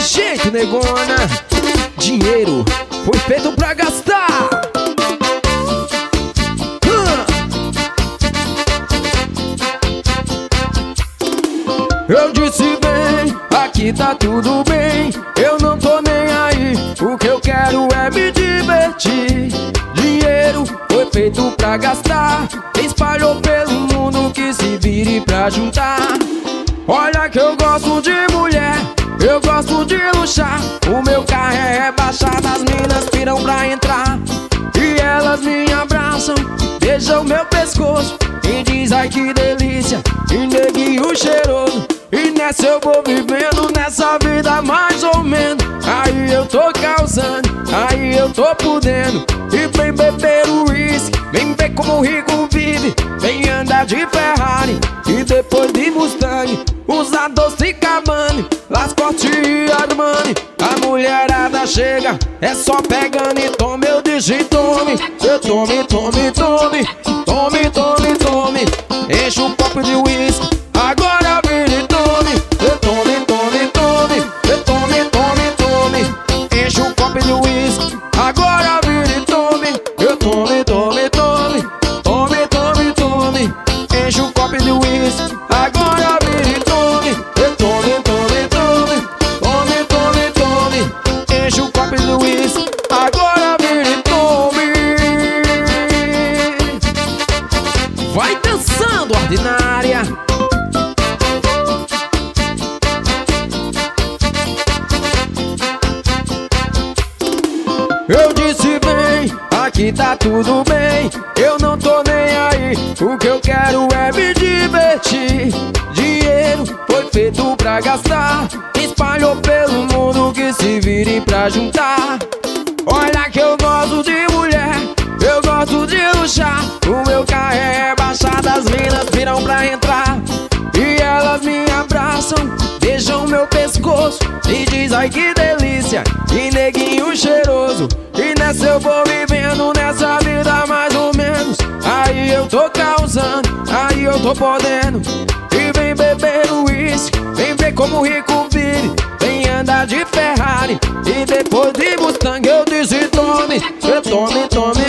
jeito, negona. Dinheiro foi feito pra gastar. Eu disse bem, aqui tá tudo bem. Eu não tô nem aí, o que eu quero é me divertir. Dinheiro foi feito pra gastar. Espalhou pelo mundo que se vire pra juntar. Olha que eu gosto de mulher, eu gosto de luxar. O meu carro é rebaixado, as minas piram pra entrar. E elas me abraçam, beijam meu pescoço e diz ai que delícia, e neguinho cheiroso. E nessa eu vou vivendo, nessa vida mais ou menos. Aí eu tô causando, aí eu tô podendo. E vem beber o uísque, vem ver como o rico vive. Vem andar de Ferrari e depois de Mustang. Usa Dolce e Gabbana, Lacoste e Armani. A mulherada chega, é só pegando e tome. Eu disse tome, eu tome, tome, tome. Tome, tome, tome. Enche o copo de uísque, agora vira e tome. Eu tome, tome, tome. Eu tome, tome, tome. Enche o copo de uísque, agora vira e tome. Eu tome, tome, tome. Tome, tome, tome. Enche o copo de uísque, agora vira e tome. Eu tome, tome, tome. Tome, tome, tome. Enche o copo de uísque, agora vira e tome. Vai dançando, ordinária. Eu disse bem, aqui tá tudo bem. Eu não tô nem aí, o que eu quero é me divertir. Dinheiro foi feito pra gastar. Espalhou pelo mundo que se vire pra juntar. Olha que eu gosto de mulher, eu gosto de luxar. O meu carro é rebaixado, as minas viram pra entrar. E elas me abraçam, beijam meu pescoço e diz ai que delícia, e neguinho cheiroso. E nessa eu vou vivendo, nessa vida mais ou menos. Aí eu tô causando, aí eu tô podendo. E vem beber o uísque, vem ver como o rico vive. Vem andar de Ferrari e depois de Mustang. Eu disse tome, eu tome, tome.